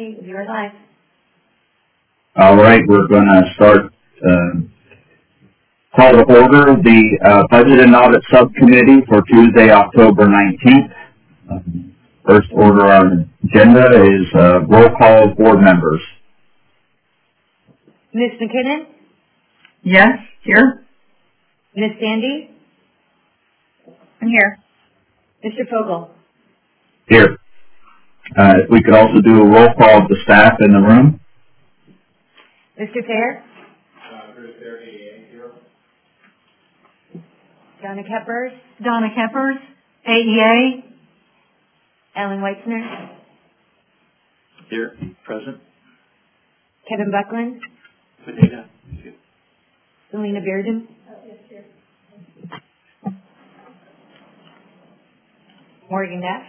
Okay, you're live. All right, we're going to start, call to order the Budget and Audit Subcommittee for Tuesday, October 19th. First order on agenda is roll call of board members. Ms. McKinnon? Yes, here. Ms. Sandy? I'm here. Mr. Fogel? Here. If we could also do a roll call of the staff in the room. Mr. Fair? Donna Keppers? Donna Keppers, AEA. Ellen Weitzner? Here, present. Kevin Buckland? Benita. Selena Bearden? Morgan Neff?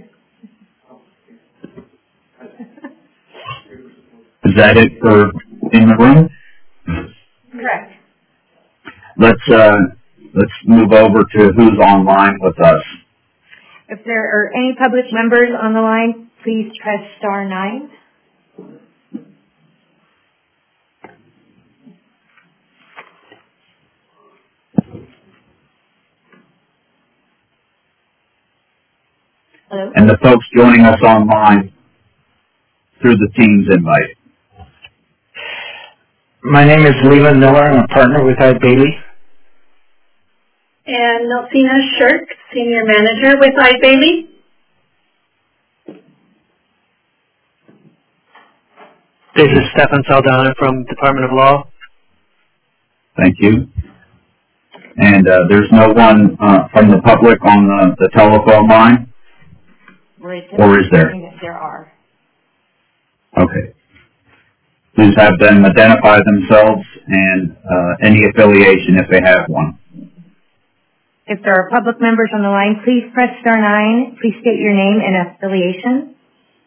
Is that it for in the room? Correct. Let's move over to who's online with us. If there are any public members on the line, please press *9. Hello? And the folks joining us online through the Teams invite. My name is Leland Miller. I'm a partner with Ide Bailey. And Nelsina Shirk, Senior Manager with Ide Bailey. This is Stefan Saldana from Department of Law. Thank you. And there's no one from the public on the telephone line? Or is there? There are. Okay. Please have them identify themselves and any affiliation if they have one. If there are public members on the line, please press *9. Please state your name and affiliation.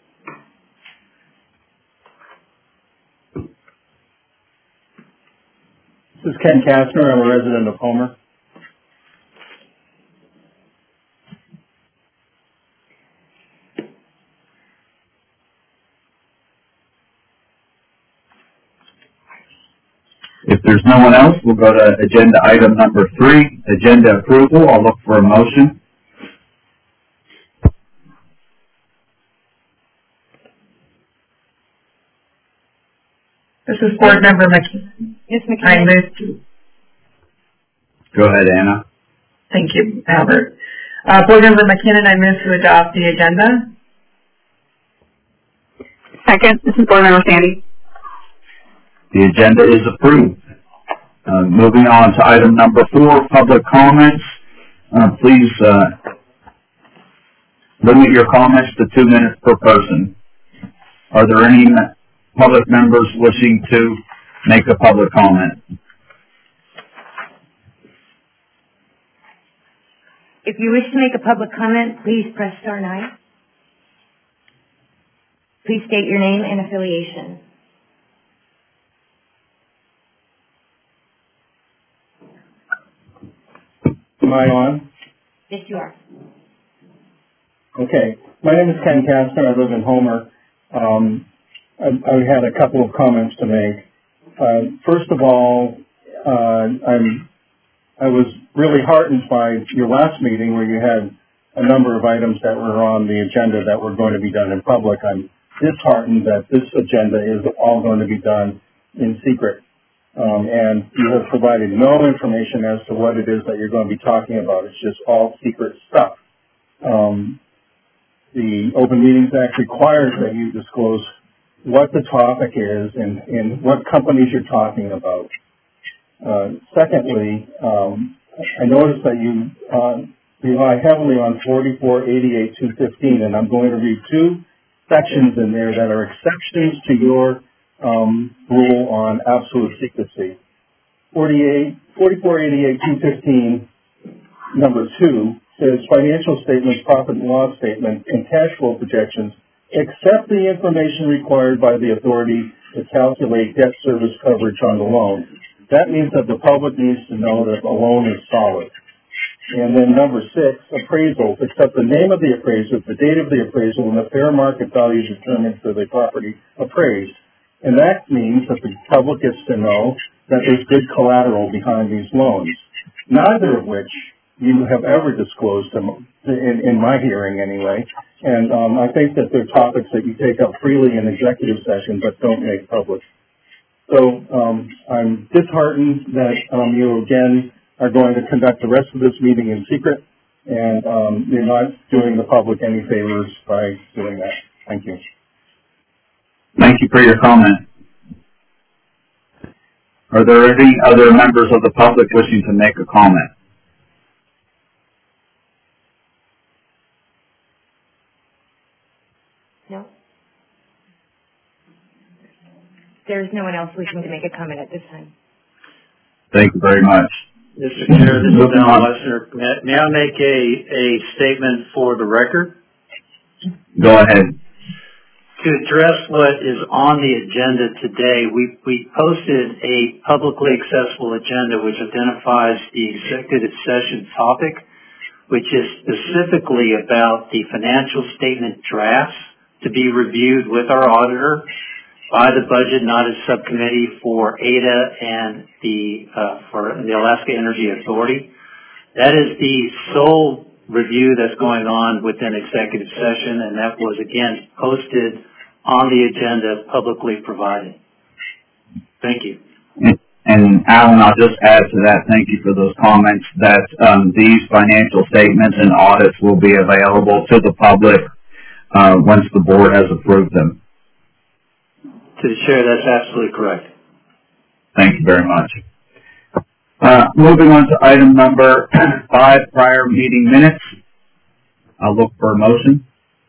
This is Ken Kastner. I'm a resident of Homer. If there's no one else, we'll go to agenda item number 3, agenda approval. I'll look for a motion. This is Board Member McKinnon. Ms. I McKinnon? move to, Go ahead, Anna. thank you, Albert. Board Member McKinnon, I move to adopt the agenda. Second, this is Board Member Sandy. The agenda is approved. Moving on to item number 4, public comments. Please limit your comments to 2 minutes per person. Are there any public members wishing to make a public comment? If you wish to make a public comment, please press *9. Please state your name and affiliation. Am I on? Yes, you are. Okay. My name is Ken Kastner. I live in Homer. I had a couple of comments to make. First of all, I was really heartened by your last meeting where you had a number of items that were on the agenda that were going to be done in public. I'm disheartened that this agenda is all going to be done in secret. And you have provided no information as to what it is that you're going to be talking about. It's just all secret stuff. The Open Meetings Act requires that you disclose what the topic is and what companies you're talking about. Secondly, I noticed that you rely heavily on 4488-215, and I'm going to read 2 sections in there that are exceptions to your rule on absolute secrecy. 4488-215, number 2, says financial statements, profit and loss statement, and cash flow projections, except the information required by the authority to calculate debt service coverage on the loan. That means that the public needs to know that the loan is solid. And then number 6, appraisals, except the name of the appraiser, the date of the appraisal, and the fair market value determined for the property appraised. And that means that the public gets to know that there's good collateral behind these loans, neither of which you have ever disclosed in my hearing anyway. And I think that they're topics that you take up freely in executive session but don't make public. So I'm disheartened that you again are going to conduct the rest of this meeting in secret, and you're not doing the public any favors by doing that. Thank you. Thank you for your comment. Are there any other members of the public wishing to make a comment? No? There's no one else wishing to make a comment at this time. Thank you very much. Mr. Chair, this is Alan Wessner. May I make a statement for the record? Go ahead. To address what is on the agenda today, we posted a publicly accessible agenda which identifies the executive session topic, which is specifically about the financial statement drafts to be reviewed with our auditor by the Budget and Audit Subcommittee for ADA and for the Alaska Energy Authority. That is the sole review that's going on within executive session, and that was again posted on the agenda, publicly provided. Thank you. And Alan, I'll just add to that, thank you for those comments, that these financial statements and audits will be available to the public once the board has approved them. To the Chair, that's absolutely correct. Thank you very much. Moving on to item number 5, prior meeting minutes. I'll look for a motion.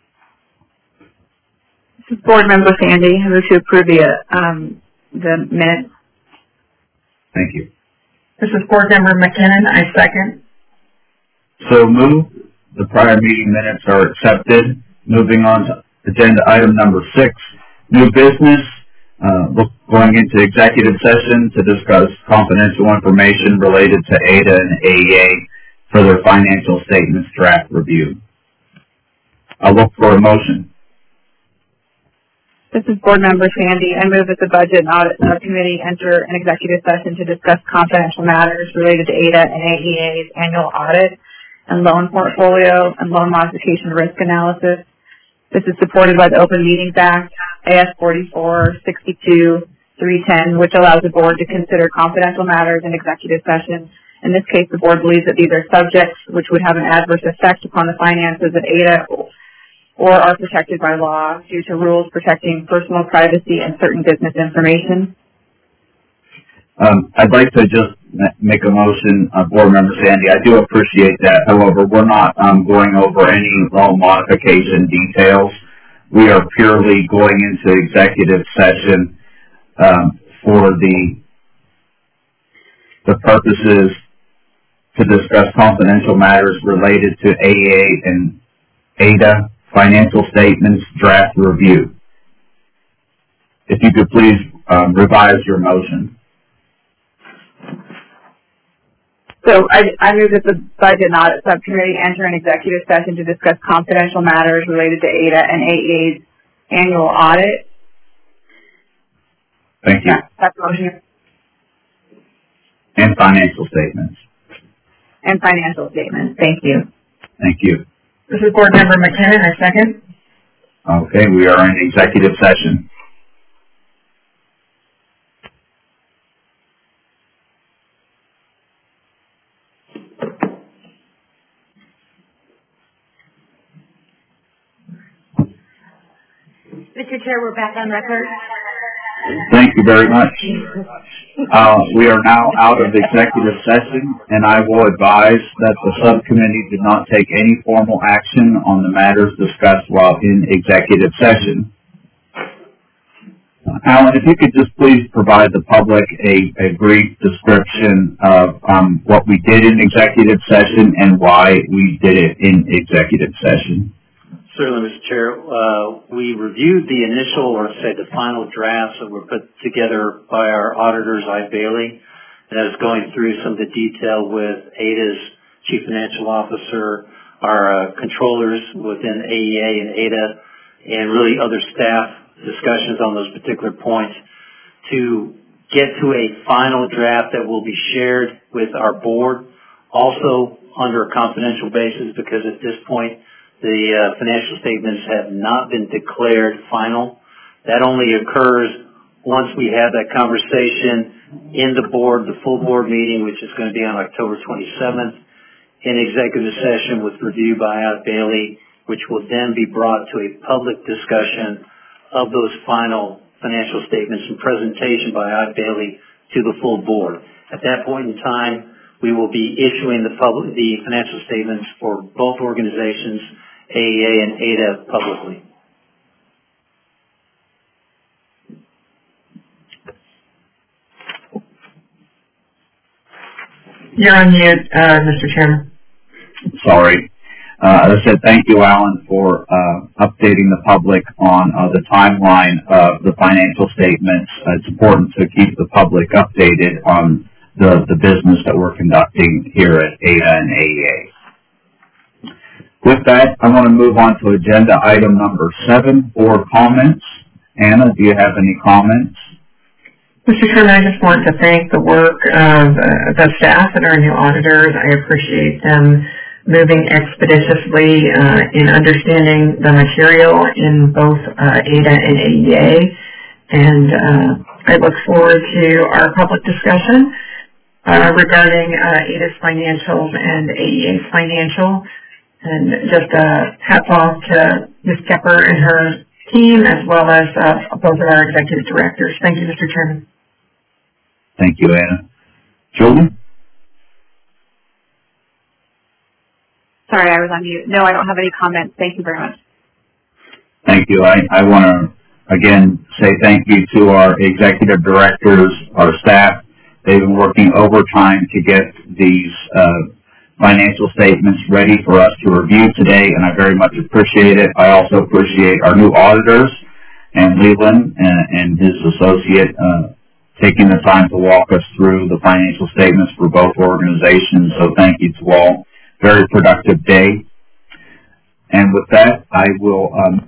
This is Board Member Sandy. I move to approve the minutes. Thank you. This is Board Member McKinnon. I second. So moved. The prior meeting minutes are accepted. Moving on to agenda item number 6, new business. Going into executive session to discuss confidential information related to ADA and AEA for their financial statements draft review. I'll look for a motion. This is Board Member Sandy. I move that the Budget and Audit Subcommittee enter an executive session to discuss confidential matters related to ADA and AEA's annual audit and loan portfolio and loan modification risk analysis. This is supported by the Open Meetings Act, AS 44-62-310, which allows the board to consider confidential matters in executive session. In this case, the board believes that these are subjects which would have an adverse effect upon the finances of ADA or are protected by law due to rules protecting personal privacy and certain business information. I'd like to just make a motion, Board Member Sandy. I do appreciate that. However, we're not going over any loan modification details. We are purely going into executive session for the purposes to discuss confidential matters related to AEA and ADA financial statements draft review. If you could please revise your motion. So I move that the Budget and Audit Subcommittee enter an executive session to discuss confidential matters related to ADA and AEA's annual audit. Thank you. That's the motion. And financial statements. And financial statements. Thank you. Thank you. This is Board Member McKinnon. I second. Okay, we are in executive session. Mr. Chair, we're back on record. Thank you very much. We are now out of executive session, and I will advise that the subcommittee did not take any formal action on the matters discussed while in executive session. Alan, if you could just please provide the public a brief description of what we did in executive session and why we did it in executive session. Certainly, Mr. Chair. We reviewed the initial, or say the final drafts that were put together by our auditors, I. Bailey, and I was going through some of the detail with ADA's Chief Financial Officer, our controllers within AEA and ADA, and really other staff discussions on those particular points to get to a final draft that will be shared with our board, also under a confidential basis, because at this point the financial statements have not been declared final. That only occurs once we have that conversation in the full board meeting, which is going to be on October 27th, in executive session with review by Audit Bailey, which will then be brought to a public discussion of those final financial statements and presentation by Audit Bailey to the full board. At that point in time, we will be issuing the financial statements for both organizations, AEA and ADA, publicly. You're on mute, Mr. Chairman. Sorry. As I said, thank you, Alan, for updating the public on the timeline of the financial statements. It's important to keep the public updated on the business that we're conducting here at ADA and AEA. With that, I want to move on to agenda item number 7, board comments. Anna, do you have any comments? Mr. Chairman, I just want to thank the work of the staff and our new auditors. I appreciate them moving expeditiously in understanding the material in both ADA and AEA. And I look forward to our public discussion regarding ADA's financials and AEA's financial. And just hats off to Ms. Kepper and her team, as well as both of our executive directors. Thank you, Mr. Chairman. Thank you, Anna. Julie? Sorry, I was on mute. No, I don't have any comments. Thank you very much. Thank you. I want to, again, say thank you to our executive directors, our staff. They've been working overtime to get these financial statements ready for us to review today, and I very much appreciate it. I also appreciate our new auditors and Leland and his associate taking the time to walk us through the financial statements for both organizations. So thank you to all. Very productive day. And with that, I will